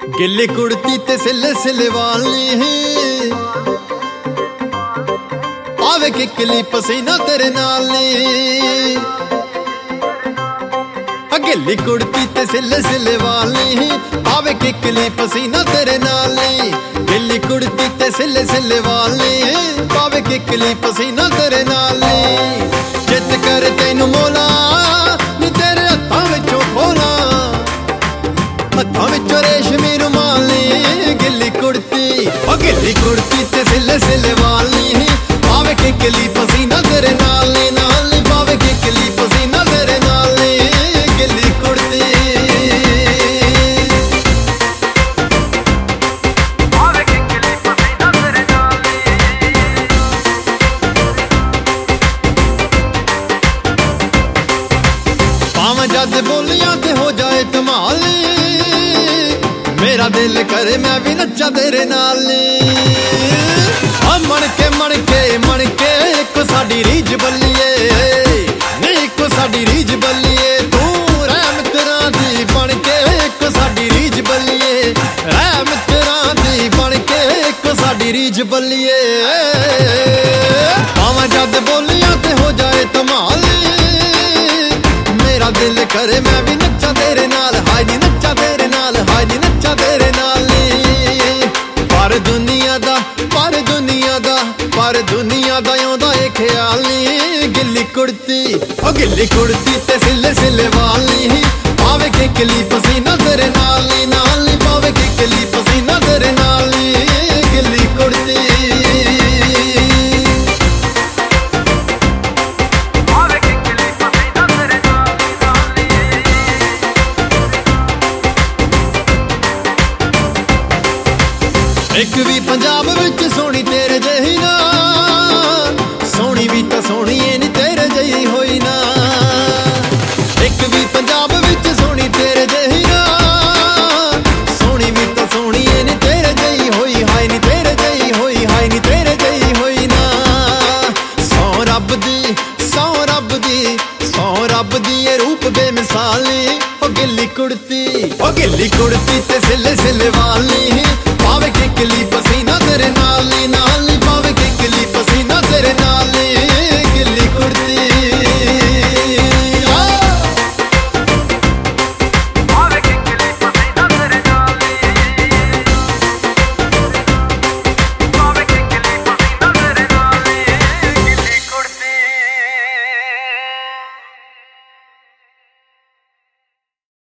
गिल्ली कुड़ती ते सिले सिले वाली पावे किकली पसीना तेरे नाल गिल्ली कुड़ती ते सिले सिले वाली पावे किकली पसीना तेरे नाल गिल्ली कुड़ती ते सिले सिले वाली पावे किकली पसीना तेरे नाल जित कर तेनू मोला नी तेरे हत्थां विचों खोला हत्थां विचों रेशमी रुमाली गिल्ली कुड़ती ते सिले सिले वाली पावे किकली पसीना तेरे नाल पावे किकली पसीना तेरे नाल गिल्ली कुड़ती पावे किकली पसीना तेरे नाल पावे जद बोलियां ते हो जाए धमाल मेरा दिल करे मैं भी नच्चा तेरे नाल मन के एक साडी रीज बल्लीए नहीं एक साडी रीज बल्लीए तू रह मित्रा दी बन के एक साडी रीज बल्लीए रह मित्रा दी बन के एक साडी रीज बल्लीए भावां जद बोलियां ते हो जाए धमाल मेरा दिल करे मैं भी नच्चा तेरे नाल हाय नी नच्चा तेरे नाल हाय नी नच्चा तेरे नाल पर दुनिया दा आउंदा ए ख्याल नी गिल्ली कुड़ती ते सिले सिले वाली पावे किकली पसीना तेरे नाल पावे किकली पसीना तेरे नाल गिल्ली कुड़ती एक भी पंजाब विच सोहनी तेरे जही ना सोहनी भी तां सोहनी ऐ नी तेरे जही होई ना एक भी पंजाब विच सोहनी तेरे जही ना सोहनी भी तां सोहनी ऐ नी तेरे जही होई हाय नी तेरे जही होई हाय नी तेरे जही होई ना सौ रब दी ये रूप बेमिसाली ओ गिल्ली कुड़ती ते सिले सिले वाली पावे किकली पसीना तेरे नाल पावे किकली पसीना तेरे नाल गिल्ली कुड़ती